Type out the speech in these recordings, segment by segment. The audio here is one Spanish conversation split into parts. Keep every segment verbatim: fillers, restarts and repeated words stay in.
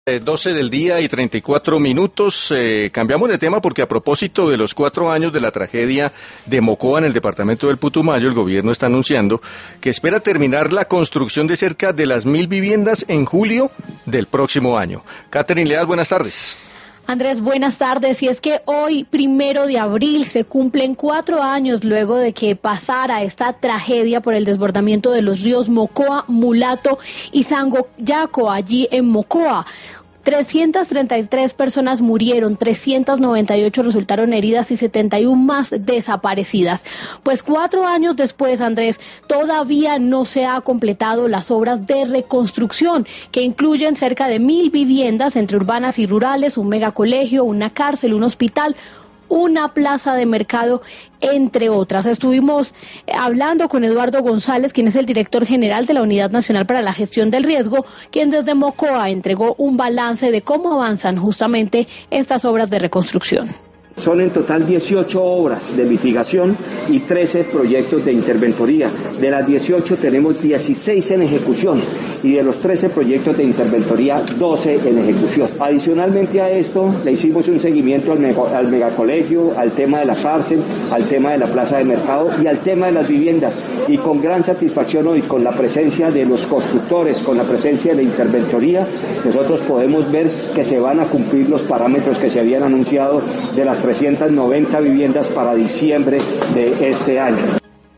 Eh, doce del día y treinta y cuatro minutos. Eh, cambiamos de tema porque a propósito de los cuatro años de la tragedia de Mocoa en el departamento del Putumayo, el gobierno está anunciando que espera terminar la construcción de cerca de las mil viviendas en julio del próximo año. Catherine Leal, buenas tardes. Andrés, buenas tardes. Y es que hoy, primero de abril, se cumplen cuatro años luego de que pasara esta tragedia por el desbordamiento de los ríos Mocoa, Mulato y Sangoyaco, allí en Mocoa. trescientas treinta y tres personas murieron, trescientas noventa y ocho resultaron heridas y setenta y uno más desaparecidas. Pues cuatro años después, Andrés, todavía no se ha completado las obras de reconstrucción, que incluyen cerca de mil viviendas entre urbanas y rurales, un megacolegio, una cárcel, un hospital, una plaza de mercado, entre otras. Estuvimos hablando con Eduardo González, quien es el director general de la Unidad Nacional para la Gestión del Riesgo, quien desde Mocoa entregó un balance de cómo avanzan justamente estas obras de reconstrucción. Son en total dieciocho obras de mitigación y trece proyectos de interventoría. De las dieciocho tenemos dieciséis en ejecución y de los trece proyectos de interventoría, doce en ejecución. Adicionalmente a esto, le hicimos un seguimiento al, mega, al megacolegio, al tema de la cárcel, al tema de la plaza de mercado y al tema de las viviendas. Y con gran satisfacción hoy, con la presencia de los constructores, con la presencia de la interventoría, nosotros podemos ver que se van a cumplir los parámetros que se habían anunciado de las trescientas noventa viviendas para diciembre de este año.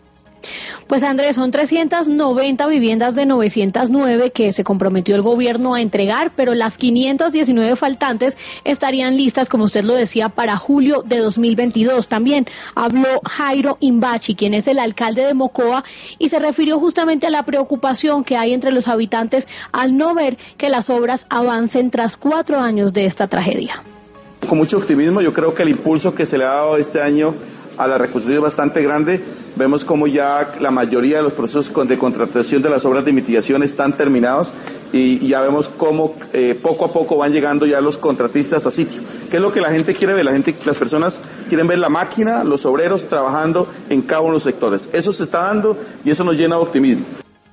Pues Andrés, son trescientas noventa viviendas de novecientas nueve que se comprometió el gobierno a entregar, pero las quinientas diecinueve faltantes estarían listas, como usted lo decía, para julio de dos mil veintidós. También habló Jairo Imbachi, quien es el alcalde de Mocoa, y se refirió justamente a la preocupación que hay entre los habitantes al no ver que las obras avancen tras cuatro años de esta tragedia. Con mucho optimismo, yo creo que el impulso que se le ha dado este año a la reconstrucción es bastante grande. Vemos como ya la mayoría de los procesos de contratación de las obras de mitigación están terminados y ya vemos cómo eh, poco a poco van llegando ya los contratistas a sitio. ¿Qué es lo que la gente quiere ver? La gente, las personas quieren ver la máquina, los obreros trabajando en cada uno de los sectores. Eso se está dando y eso nos llena de optimismo.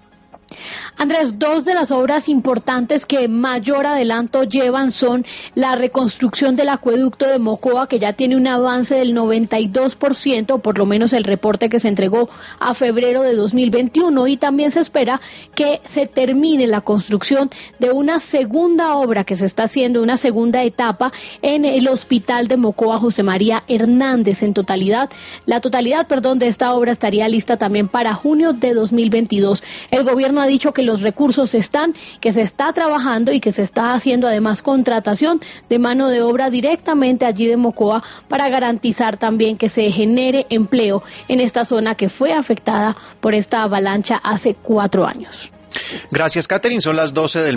Andrés, dos de las obras importantes que mayor adelanto llevan son la reconstrucción del acueducto de Mocoa, que ya tiene un avance del noventa y dos por ciento, por lo menos el reporte que se entregó a febrero de dos mil veintiuno, y también se espera que se termine la construcción de una segunda obra que se está haciendo, una segunda etapa en el hospital de Mocoa José María Hernández. En totalidad, la totalidad, perdón, de esta obra estaría lista también para junio de dos mil veintidós. El gobierno ha dicho que los recursos están, que se está trabajando y que se está haciendo además contratación de mano de obra directamente allí de Mocoa para garantizar también que se genere empleo en esta zona que fue afectada por esta avalancha hace cuatro años. Gracias, Catherine. Son las doce del